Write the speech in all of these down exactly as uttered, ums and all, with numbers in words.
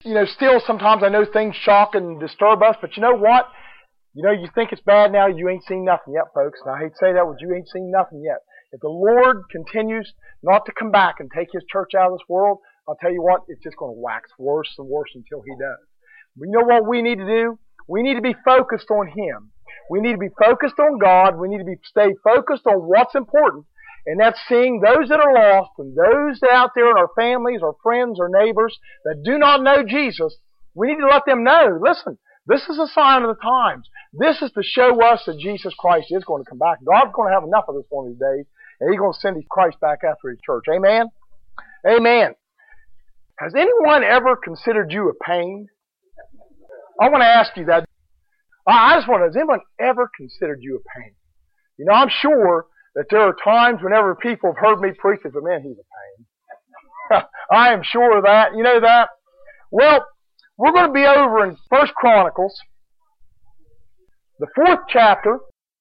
you know, still sometimes I know things shock and disturb us, but you know what? You know, you think it's bad now, you ain't seen nothing yet, folks. And I hate to say that, but you ain't seen nothing yet. If the Lord continues not to come back and take His church out of this world, I'll tell you what, it's just going to wax worse and worse until He does. But you know what we need to do? We need to be focused on Him. We need to be focused on God. We need to be stay focused on what's important. And that's seeing those that are lost and those that out there in our families, our friends, our neighbors that do not know Jesus. We need to let them know, listen, this is a sign of the times. This is to show us that Jesus Christ is going to come back. God's going to have enough of this one of these days, and He's going to send His Christ back after His church. Amen? Amen. Has anyone ever considered you a pain? I want to ask you that. I just want to, has anyone ever considered you a pain? You know, I'm sure that there are times whenever people have heard me preach, they say, man, he's a pain. I am sure of that. You know that? Well, we're going to be over in First Chronicles, the fourth chapter,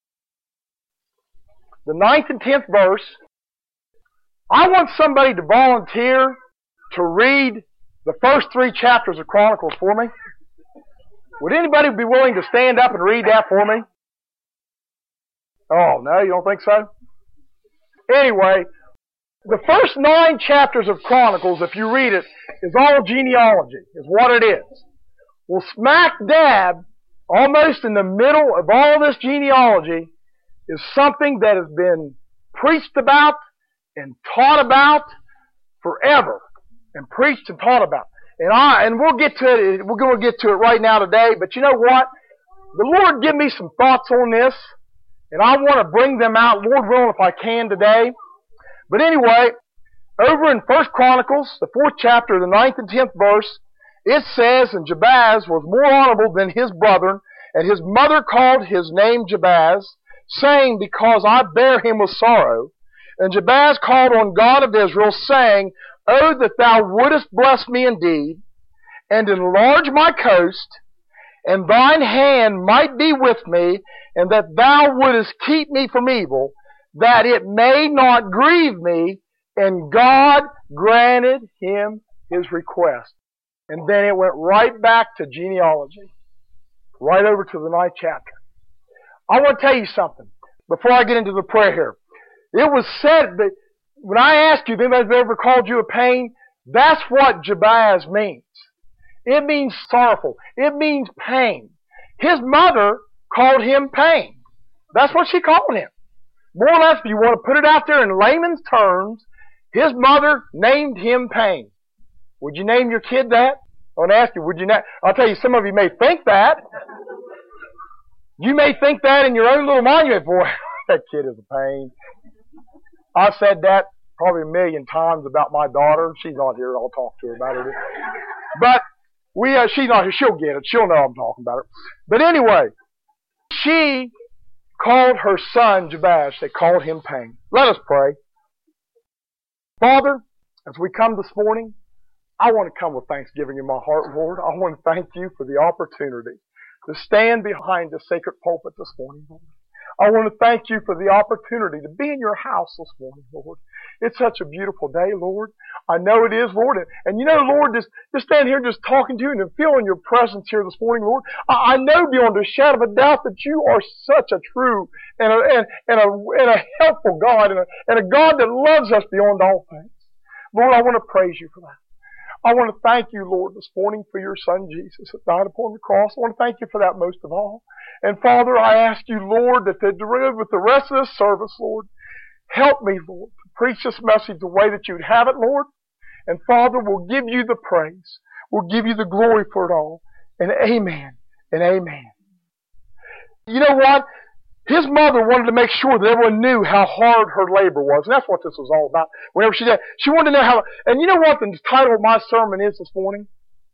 the ninth and tenth verse. I want somebody to volunteer to read the first three chapters of Chronicles for me. Would anybody be willing to stand up and read that for me? Oh, no, you don't think so? Anyway, the first nine chapters of Chronicles, if you read it, is all genealogy, is what it is. Well, smack dab, almost in the middle of all this genealogy, is something that has been preached about and taught about forever. And preached and taught about. And I, and we'll get to it, we're going to get to it right now today, but you know what? The Lord give me some thoughts on this, and I want to bring them out, Lord willing, if I can today. But anyway, over in First Chronicles, the fourth chapter, the ninth and tenth verse, it says, and Jabaz was more honorable than his brethren, and his mother called his name Jabaz, saying, because I bear him with sorrow. And Jabaz called on God of Israel, saying, oh, that thou wouldest bless me indeed, and enlarge my coast, and thine hand might be with me, and that thou wouldest keep me from evil, that it may not grieve me. And God granted him his request. And then it went right back to genealogy, right over to the ninth chapter. I want to tell you something before I get into the prayer here. It was said that when I ask you if anybody's ever called you a pain, that's what Jabaz means. It means sorrowful. It means pain. His mother called him pain. That's what she called him. More or less, if you want to put it out there in layman's terms, his mother named him pain. Would you name your kid that? I want to ask you, would you not? I'll tell you, some of you may think that. You may think that in your own little mind. You boy, that kid is a pain. I've said that probably a million times about my daughter. She's not here. I'll talk to her about it. But we, uh, she's not here. She'll get it. She'll know I'm talking about her. But anyway, she called her son Jabaz. They called him pain. Let us pray. Father, as we come this morning, I want to come with thanksgiving in my heart, Lord. I want to thank you for the opportunity to stand behind the sacred pulpit this morning, Lord. I want to thank you for the opportunity to be in your house this morning, Lord. It's such a beautiful day, Lord. I know it is, Lord. And, and you know, Lord, just, just stand here just talking to you and feeling your presence here this morning, Lord. I, I know beyond a shadow of a doubt that you are such a true and a, and, and a, and a helpful God and a, and a God that loves us beyond all things. Lord, I want to praise you for that. I want to thank you, Lord, this morning for your Son, Jesus, that died upon the cross. I want to thank you for that most of all. And Father, I ask you, Lord, that the, with the rest of this service, Lord, help me, Lord, to preach this message the way that you'd have it, Lord. And Father, we'll give you the praise. We'll give you the glory for it all. And amen and amen. You know what? His mother wanted to make sure that everyone knew how hard her labor was. And that's what this was all about. Whenever she did, she wanted to know how, and you know what the title of my sermon is this morning?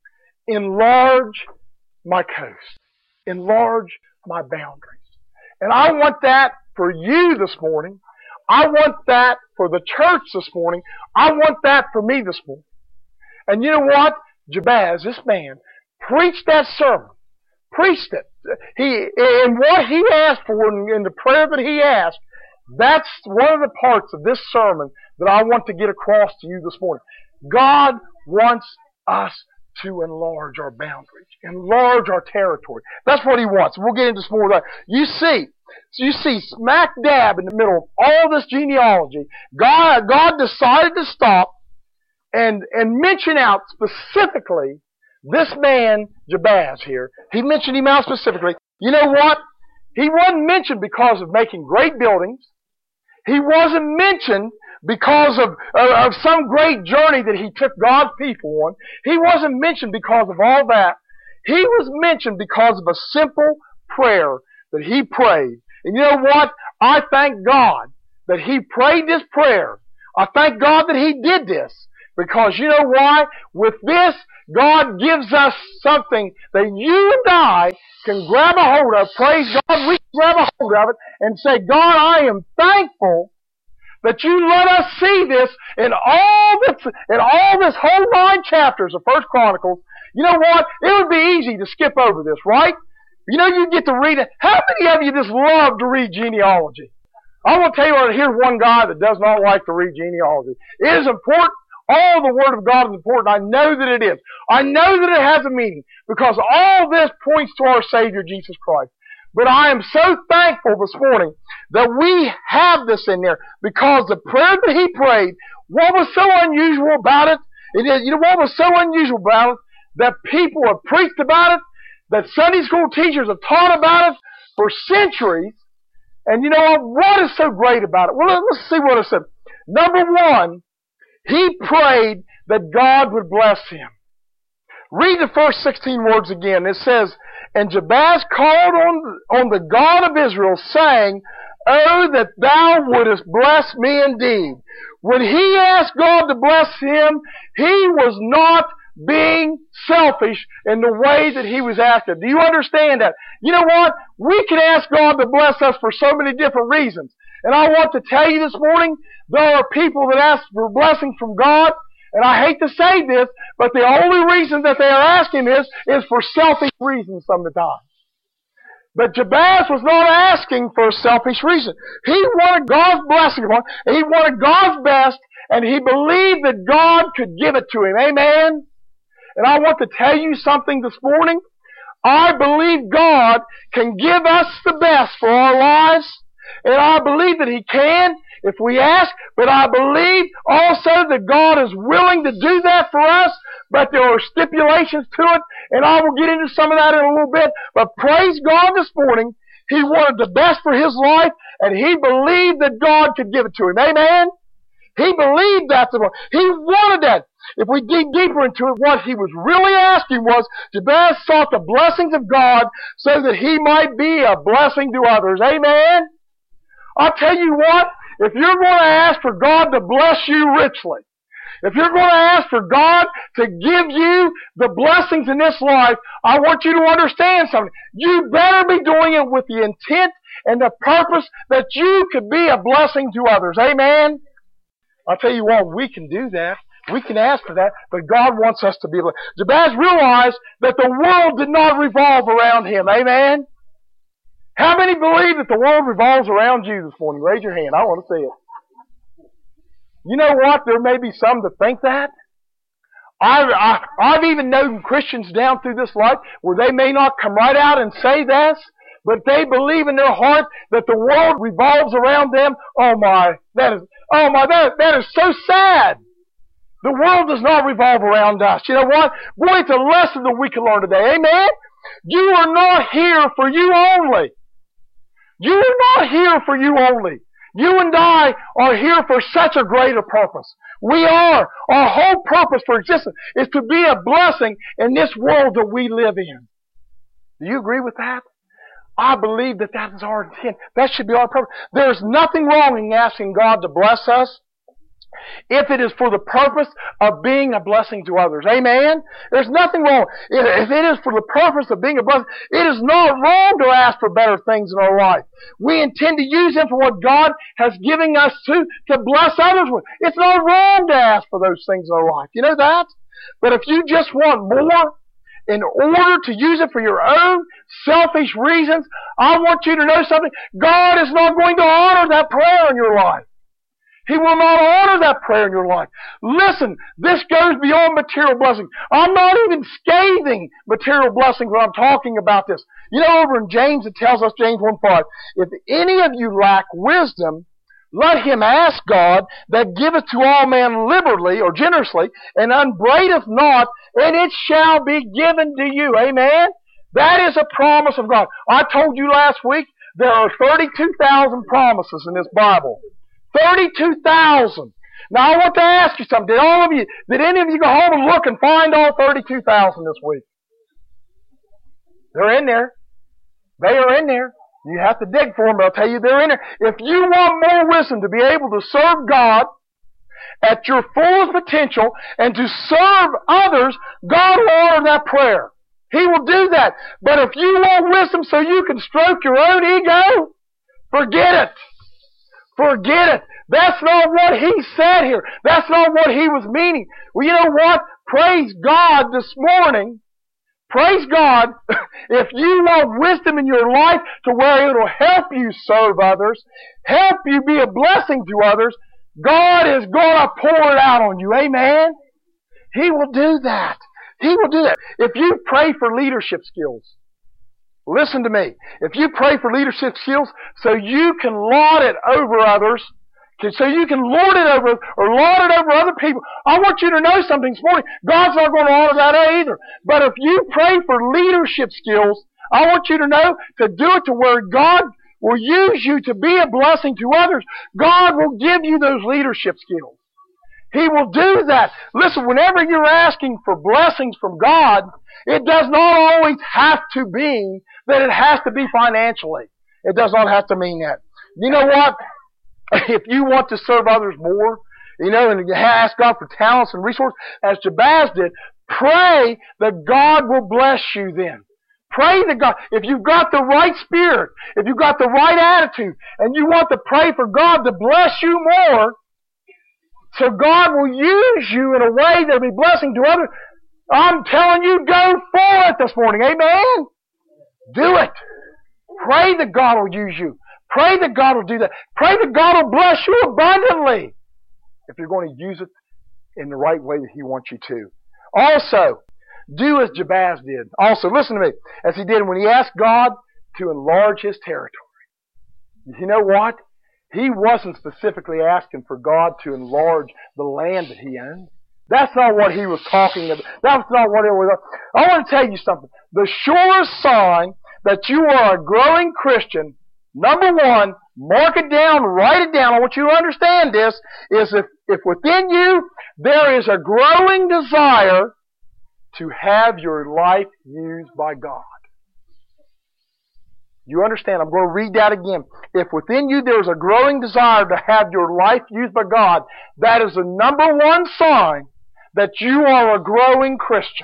Enlarge my coast. Enlarge my boundaries. And I want that for you this morning. I want that for the church this morning. I want that for me this morning. And you know what? Jabaz, this man, preached that sermon. Preached it. He, and what he asked for in the prayer that he asked, that's one of the parts of this sermon that I want to get across to you this morning. God wants us to enlarge our boundaries, enlarge our territory. That's what He wants. We'll get into some more of that. You see, so you see, smack dab in the middle of all this genealogy, God, God decided to stop and, and mention out specifically this man, Jabaz here. He mentioned him out specifically. You know what? He wasn't mentioned because of making great buildings. He wasn't mentioned because of, of, of some great journey that he took God's people on. He wasn't mentioned because of all that. He was mentioned because of a simple prayer that he prayed. And you know what? I thank God that he prayed this prayer. I thank God that he did this. Because you know why? With this, God gives us something that you and I can grab a hold of. Praise God, we can grab a hold of it and say, God, I am thankful that you let us see this in all this, in all this whole nine chapters of First Chronicles. You know what? It would be easy to skip over this, right? You know, you get to read it. How many of you just love to read genealogy? I want to tell you what, here's one guy that does not like to read genealogy. It is important. All the Word of God is important. I know that it is. I know that it has a meaning because all this points to our Savior, Jesus Christ. But I am so thankful this morning that we have this in there because the prayer that he prayed, what was so unusual about it, it is, you know what was so unusual about it, that people have preached about it, that Sunday school teachers have taught about it for centuries. And you know what is so great about it? Well, let's see what it said. Number one, he prayed that God would bless him. Read the first sixteen words again. It says, and Jabaz called on, on the God of Israel, saying, Oh, that thou wouldest bless me indeed. When he asked God to bless him, he was not being selfish in the way that he was acting. Do you understand that? You know what? We can ask God to bless us for so many different reasons. And I want to tell you this morning, there are people that ask for blessings from God, and I hate to say this, but the only reason that they are asking this is for selfish reasons some of the time. But Jabaz was not asking for a selfish reason. He wanted God's blessing upon him. He wanted God's best, and he believed that God could give it to him. Amen? And I want to tell you something this morning. I believe God can give us the best for our lives, and I believe that He can if we ask, but I believe also that God is willing to do that for us, but there are stipulations to it, and I will get into some of that in a little bit. But praise God this morning, he wanted the best for his life, and he believed that God could give it to him. Amen? He believed that. He wanted that. If we dig deeper into it, what he was really asking was, Jabaz sought the blessings of God so that he might be a blessing to others. Amen? I'll tell you what, if you're going to ask for God to bless you richly, if you're going to ask for God to give you the blessings in this life, I want you to understand something. You better be doing it with the intent and the purpose that you could be a blessing to others. Amen? I'll tell you what, we can do that. We can ask for that, but God wants us to be able to. Jabaz realized that the world did not revolve around him. Amen? How many believe that the world revolves around you this morning? Raise your hand. I want to see it. You know what? There may be some that think that. I've, I, I've even known Christians down through this life where they may not come right out and say this, but they believe in their heart that the world revolves around them. Oh my, that is, oh my, that, that is so sad. The world does not revolve around us. You know what? Boy, it's a lesson that we can learn today. Amen? You are not here for you only. You are not here for you only. You and I are here for such a greater purpose. We are. Our whole purpose for existence is to be a blessing in this world that we live in. Do you agree with that? I believe that that is our intent. That should be our purpose. There's nothing wrong in asking God to bless us if it is for the purpose of being a blessing to others. Amen? There's nothing wrong. If it is for the purpose of being a blessing, it is not wrong to ask for better things in our life. We intend to use them for what God has given us to, to bless others with. It's not wrong to ask for those things in our life. You know that? But if you just want more in order to use it for your own selfish reasons, I want you to know something. God is not going to honor that prayer in your life. He will not honor that prayer in your life. Listen, this goes beyond material blessing. I'm not even scathing material blessing when I'm talking about this. You know, over in James, it tells us, James one five, if any of you lack wisdom, let him ask God that giveth to all men liberally or generously and upbraideth not, and it shall be given to you. Amen? That is a promise of God. I told you last week there are thirty-two thousand promises in this Bible. thirty-two thousand. Now I want to ask you something. Did all of you, did any of you go home and look and find all thirty-two thousand this week? They're in there. They are in there. You have to dig for them, but I'll tell you they're in there. If you want more wisdom to be able to serve God at your fullest potential and to serve others, God will honor that prayer. He will do that. But if you want wisdom so you can stroke your own ego, forget it. Forget it. That's not what he said here. That's not what he was meaning. Well, you know what? Praise God this morning. Praise God, if you want wisdom in your life to where it will help you serve others, help you be a blessing to others, God is going to pour it out on you. Amen? He will do that. He will do that. If you pray for leadership skills, listen to me. If you pray for leadership skills so you can lord it over others, so you can lord it over or lord it over other people, I want you to know something this morning. God's not going to honor that either. But if you pray for leadership skills, I want you to know to do it to where God will use you to be a blessing to others. God will give you those leadership skills. He will do that. Listen, whenever you're asking for blessings from God, it does not always have to be that it has to be financially. It does not have to mean that. You know what? If you want to serve others more, you know, and you ask God for talents and resources, as Jabaz did, pray that God will bless you then. Pray that God, if you've got the right spirit, if you've got the right attitude, and you want to pray for God to bless you more, so God will use you in a way that will be blessing to others, I'm telling you, go for it this morning. Amen? Do it. Pray that God will use you. Pray that God will do that. Pray that God will bless you abundantly if you're going to use it in the right way that He wants you to. Also, do as Jabaz did. Also, listen to me, as he did when he asked God to enlarge his territory. You know what? He wasn't specifically asking for God to enlarge the land that he owned. That's not what he was talking about. That's not what it was. I want to tell you something. The surest sign that you are a growing Christian, number one, mark it down, write it down. I want you to understand this, is if, if within you there is a growing desire to have your life used by God. You understand? I'm going to read that again. If within you there is a growing desire to have your life used by God, that is the number one sign that you are a growing Christian.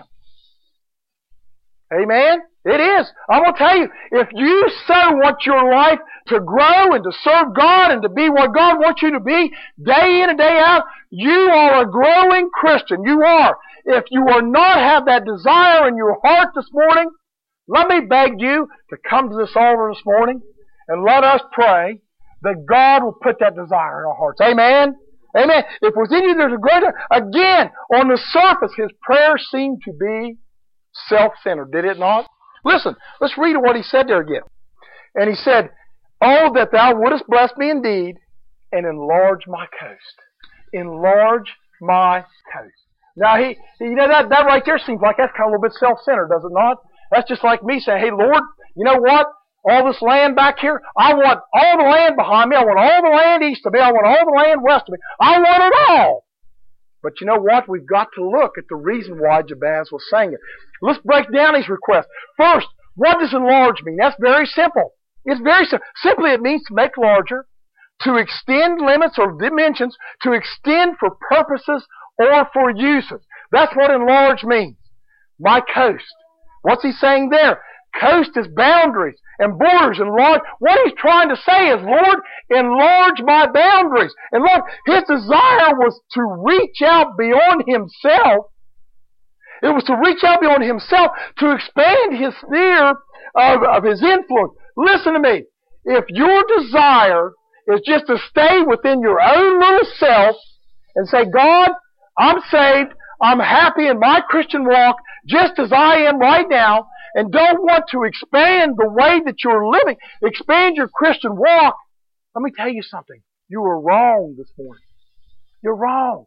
Amen? It is. I'm going to tell you, if you so want your life to grow and to serve God and to be what God wants you to be day in and day out, you are a growing Christian. You are. If you are not have that desire in your heart this morning, let me beg you to come to this altar this morning and let us pray that God will put that desire in our hearts. Amen? Amen. If within you there's a greater, again, on the surface, his prayer seemed to be self-centered, did it not? Listen, let's read what he said there again. And he said, "Oh, that thou wouldest bless me indeed and enlarge my coast." Enlarge my coast. Now, he, you know, that, that right there seems like that's kind of a little bit self-centered, does it not? That's just like me saying, "Hey, Lord, you know what? All this land back here, I want all the land behind me. I want all the land east of me. I want all the land west of me. I want it all." But you know what? We've got to look at the reason why Jabaz was saying it. Let's break down his request. First, what does enlarge mean? That's very simple. It's very simple. Simply, it means to make larger, to extend limits or dimensions, to extend for purposes or for uses. That's what enlarge means. My coast. What's he saying there? Coast is boundaries and borders. Enlarge. What he's trying to say is, Lord, enlarge my boundaries. And Lord, his desire was to reach out beyond himself. It was to reach out beyond himself to expand his sphere of, of his influence. Listen to me. If your desire is just to stay within your own little self and say, God, I'm saved. I'm happy in my Christian walk just as I am right now, and don't want to expand the way that you're living, expand your Christian walk. Let me tell you something. You were wrong this morning. You're wrong.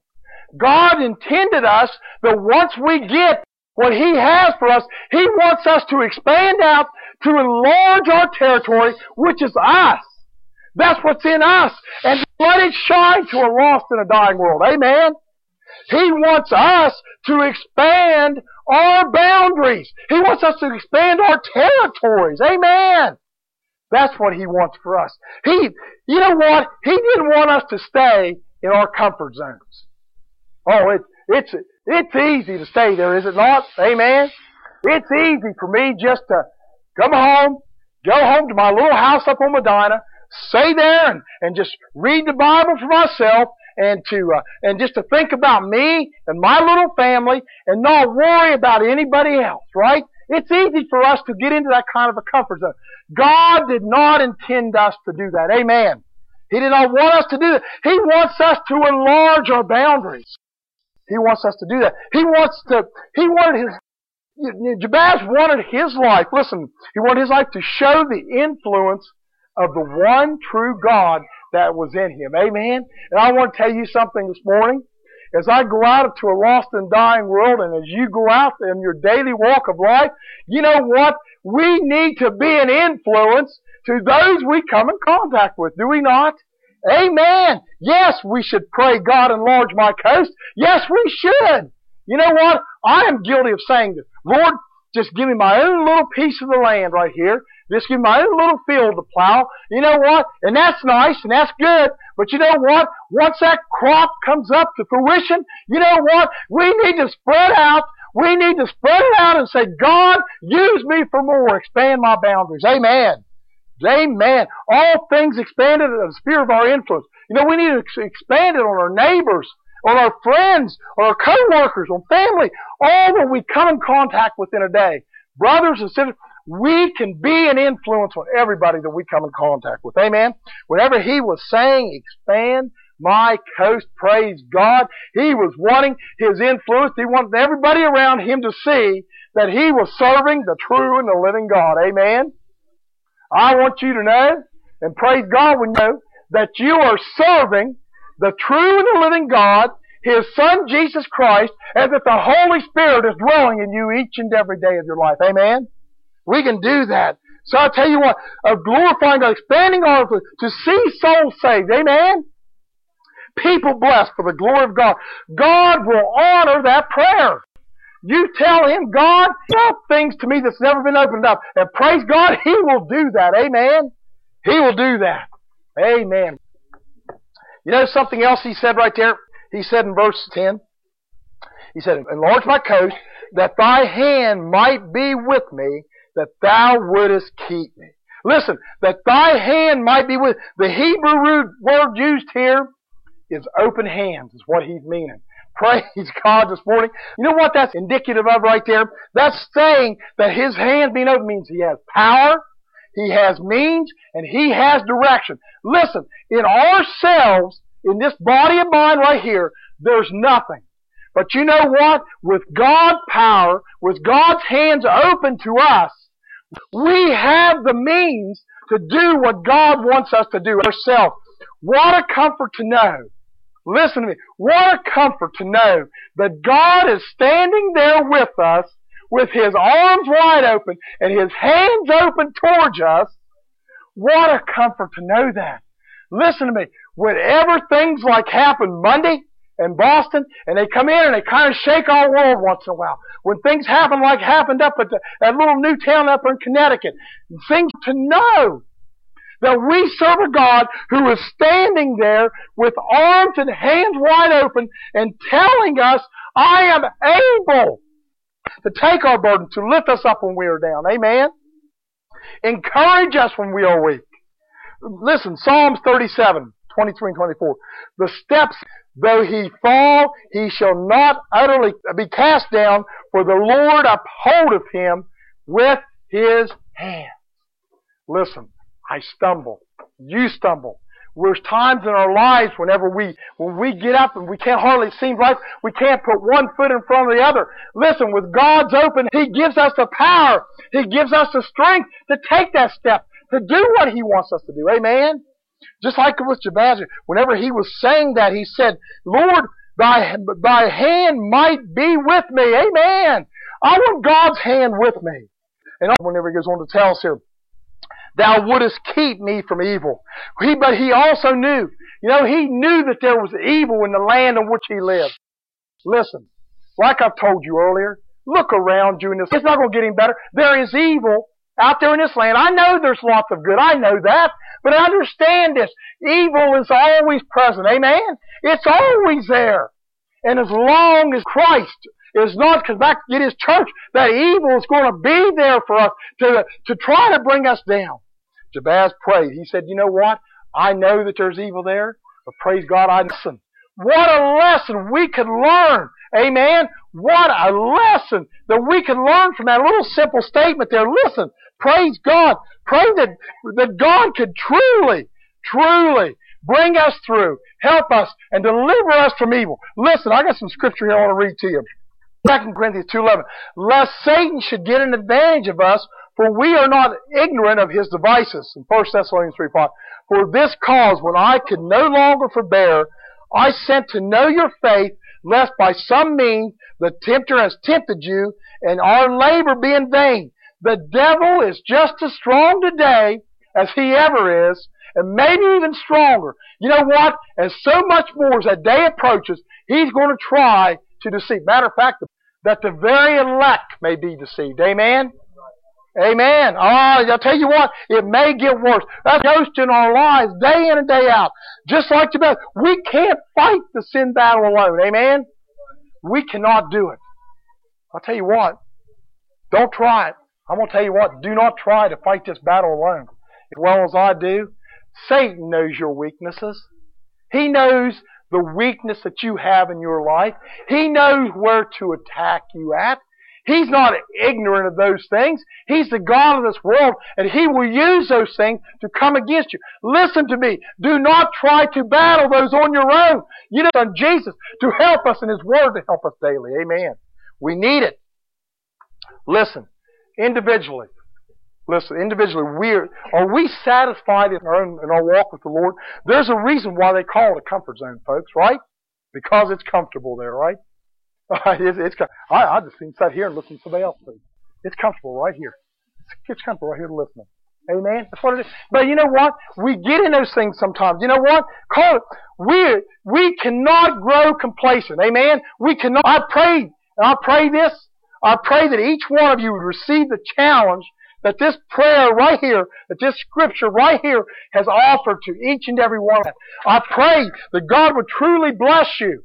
God intended us that once we get what He has for us, He wants us to expand out, to enlarge our territory, which is us. That's what's in us. And let it shine to a lost and a dying world. Amen? He wants us to expand our boundaries. He wants us to expand our territories. Amen? That's what He wants for us. He, you know what? He didn't want us to stay in our comfort zones. Oh, it, it's, it's easy to stay there, is it not? Amen? It's easy for me just to come home, go home to my little house up on Medina, stay there and, and just read the Bible for myself, and to uh, and just to think about me and my little family and not worry about anybody else, right? It's easy for us to get into that kind of a comfort zone. God did not intend us to do that. Amen. He did not want us to do that. He wants us to enlarge our boundaries. He wants us to do that. He wants to, he wanted his, Jabaz wanted his life, listen, he wanted his life to show the influence of the one true God that was in him. Amen? And I want to tell you something this morning. As I go out into a lost and dying world, and as you go out in your daily walk of life, you know what? We need to be an influence to those we come in contact with, do we not? Amen. Yes, we should pray, God, enlarge my coast. Yes, we should. You know what? I am guilty of saying this. Lord, just give me my own little piece of the land right here. Just give me my own little field to plow. You know what? And that's nice and that's good. But you know what? Once that crop comes up to fruition, you know what? We need to spread out. We need to spread it out and say, God, use me for more. Expand my boundaries. Amen. Amen. All things expanded in the sphere of our influence. You know, we need to expand it on our neighbors, on our friends, on our co-workers, on family, all that we come in contact with in a day. Brothers and sisters, we can be an influence on everybody that we come in contact with. Amen? Whenever he was saying, expand my coast, praise God, he was wanting his influence. He wanted everybody around him to see that he was serving the true and the living God. Amen? I want you to know, and praise God when you know, that you are serving the true and the living God, His Son Jesus Christ, and that the Holy Spirit is dwelling in you each and every day of your life. Amen? We can do that. So I tell you what, of glorifying God, expanding our influence, to see souls saved. Amen? People blessed for the glory of God. God will honor that prayer. You tell Him, God, open things to me that's never been opened up. And praise God, He will do that. Amen? He will do that. Amen. You know something else He said right there? He said in verse ten, He said, enlarge my coast, that thy hand might be with me, that thou wouldest keep me. Listen, that thy hand might be with, the Hebrew word used here is open hands, is what he's meaning. Praise God this morning. You know what that's indicative of right there? That's saying that his hand being open means he has power, he has means, and he has direction. Listen, in ourselves, in this body of mine right here, there's nothing. But you know what? With God's power, with God's hands open to us, we have the means to do what God wants us to do ourselves. What a comfort to know. Listen to me. What a comfort to know that God is standing there with us with His arms wide open and His hands open towards us. What a comfort to know that. Listen to me. Whenever things like happen Monday in Boston, and they come in and they kind of shake our world once in a while. When things happen like happened up at the, that little new town up in Connecticut, things to know that we serve a God who is standing there with arms and hands wide open and telling us, I am able to take our burden, to lift us up when we are down. Amen? Encourage us when we are weak. Listen, Psalms thirty-seven, twenty-three and twenty-four. The steps, though he fall, he shall not utterly be cast down, for the Lord upholdeth him with his hand. Listen, I stumble. You stumble. There's times in our lives whenever we, when we get up and we can't hardly, it seems like we can't put one foot in front of the other. Listen, with God's open, He gives us the power. He gives us the strength to take that step, to do what He wants us to do. Amen? Just like with Jabez, whenever he was saying that, he said, Lord, thy, thy hand might be with me. Amen. I want God's hand with me. And whenever he goes on to tell us here, thou wouldest keep me from evil. He, but he also knew, you know, he knew that there was evil in the land in which he lived. Listen, like I've told you earlier, look around you in this. It's not going to get any better. There is evil out there in this land. I know there's lots of good. I know that. But understand this. Evil is always present. Amen? It's always there. And as long as Christ is not come back to get His church, that evil is going to be there for us to, to try to bring us down. Jabez prayed. He said, you know what? I know that there's evil there, but praise God, I listen. What a lesson we could learn. Amen? What a lesson that we can learn from that little simple statement there. Listen, praise God. Pray that, that God could truly, truly bring us through, help us, and deliver us from evil. Listen, I got some scripture here I want to read to you. Second Corinthians two eleven. Lest Satan should get an advantage of us, for we are not ignorant of his devices. In First Thessalonians three five. For this cause, when I could no longer forbear, I sent to know your faith, lest by some means the tempter has tempted you, and our labor be in vain. The devil is just as strong today as he ever is, and maybe even stronger. You know what? As so much more as that day approaches, he's going to try to deceive. Matter of fact, that the very elect may be deceived. Amen? Amen. Oh, I'll tell you what, it may get worse. That goes in our lives day in and day out. Just like Jabez, we can't fight the sin battle alone. Amen? We cannot do it. I'll tell you what, don't try it. I'm going to tell you what, do not try to fight this battle alone. As well as I do, Satan knows your weaknesses. He knows the weakness that you have in your life. He knows where to attack you at. He's not ignorant of those things. He's the God of this world, and He will use those things to come against you. Listen to me. Do not try to battle those on your own. You need on Jesus to help us in His Word to help us daily. Amen. We need it. Listen, individually. Listen, individually, we're, are we satisfied in our, own, in our walk with the Lord? There's a reason why they call it a comfort zone, folks, right? Because it's comfortable there, right? it's, it's, I, I just can sit here and listen to somebody else speak. It's comfortable right here. It's, it's comfortable right here to listen. Amen? That's what it is. But you know what? We get in those things sometimes. You know what? Call it. We, we cannot grow complacent. Amen? We cannot. I pray, and I pray this. I pray that each one of you would receive the challenge that this prayer right here, that this scripture right here has offered to each and every one of us. I pray that God would truly bless you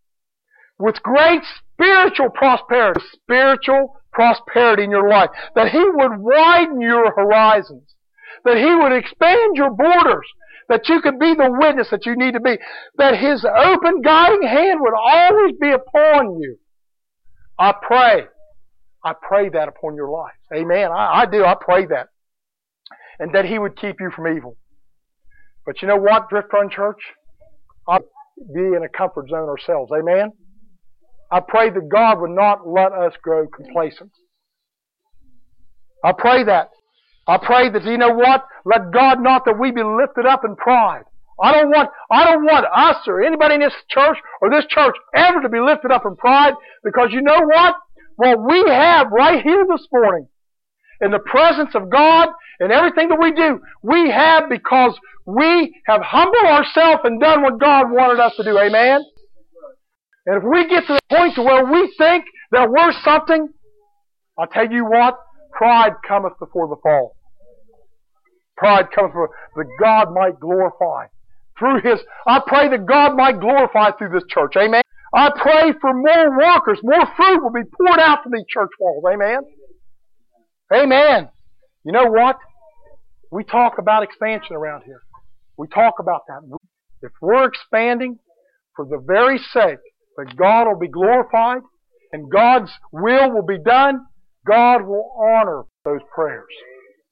with great spiritual prosperity, spiritual prosperity in your life, that He would widen your horizons, that He would expand your borders, that you could be the witness that you need to be, that His open guiding hand would always be upon you. I pray. I pray that upon your life. Amen. I, I do. I pray that. And that He would keep you from evil. But you know what, Drift Run Church? I'll be in a comfort zone ourselves. Amen. I pray that God would not let us grow complacent. I pray that. I pray that, you know what? Let God not that we be lifted up in pride. I don't want, I don't want us or anybody in this church or this church ever to be lifted up in pride, because you know what? What we have right here this morning, in the presence of God and everything that we do, we have because we have humbled ourselves and done what God wanted us to do. Amen? And if we get to the point to where we think that we're something, I'll tell you what, pride cometh before the fall. Pride cometh before, that God might glorify. Through His, I pray that God might glorify through this church. Amen? I pray for more workers, more fruit will be poured out from these church walls. Amen? Amen. You know what? We talk about expansion around here. We talk about that. If we're expanding for the very sake that God will be glorified and God's will will be done, God will honor those prayers.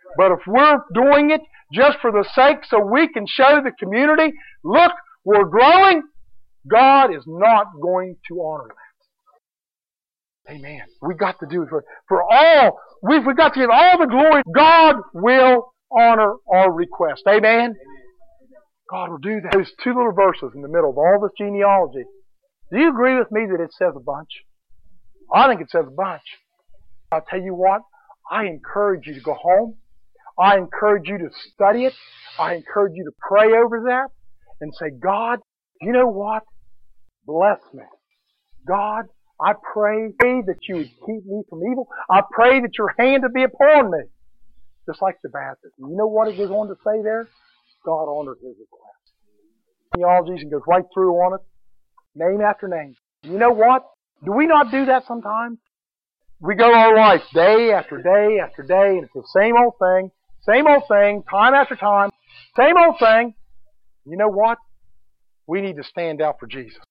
But if we're doing it just for the sake so we can show the community, look, we're growing, God is not going to honor that. Amen. We got to do it for, for all. We've, we've got to give all the glory. God will honor our request. Amen. God will do that. There's two little verses in the middle of all this genealogy. Do you agree with me that it says a bunch? I think it says a bunch. I'll tell you what, I encourage you to go home. I encourage you to study it. I encourage you to pray over that and say, God, you know what? Bless me. God, I pray that you would keep me from evil. I pray that your hand would be upon me. Just like the Baptist. You know what it goes on to say there? God honored his request. Genealogies and goes right through on it. Name after name. You know what? Do we not do that sometimes? We go our life day after day after day, and it's the same old thing, same old thing, time after time, same old thing. You know what? We need to stand out for Jesus.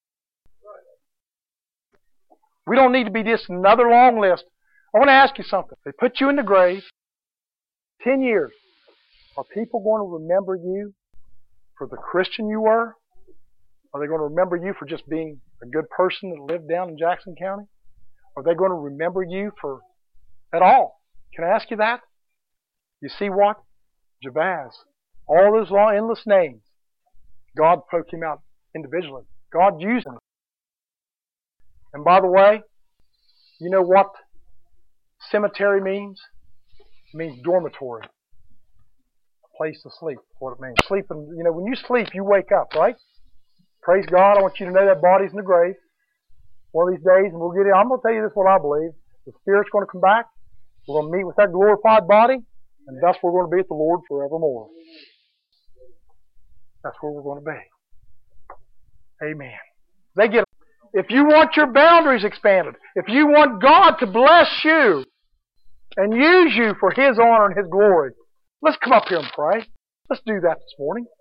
We don't need to be just another long list. I want to ask you something. They put you in the grave, ten years. Are people going to remember you for the Christian you were? Are they going to remember you for just being a good person that lived down in Jackson County? Are they going to remember you for at all? Can I ask you that? You see what? Jabaz. All those long, endless names. God poked him out individually. God used him. And by the way, you know what cemetery means? It means dormitory. A place to sleep. That's what it means. Sleeping, you know, when you sleep, you wake up, right? Praise God. I want you to know that body's in the grave. One of these days, and we'll get it. I'm going to tell you this what I believe. The Spirit's going to come back. We're going to meet with that glorified body, and thus we're going to be at the Lord forevermore. That's where we're going to be. Amen. They get. If you want your boundaries expanded, if you want God to bless you and use you for His honor and His glory, let's come up here and pray. Let's do that this morning.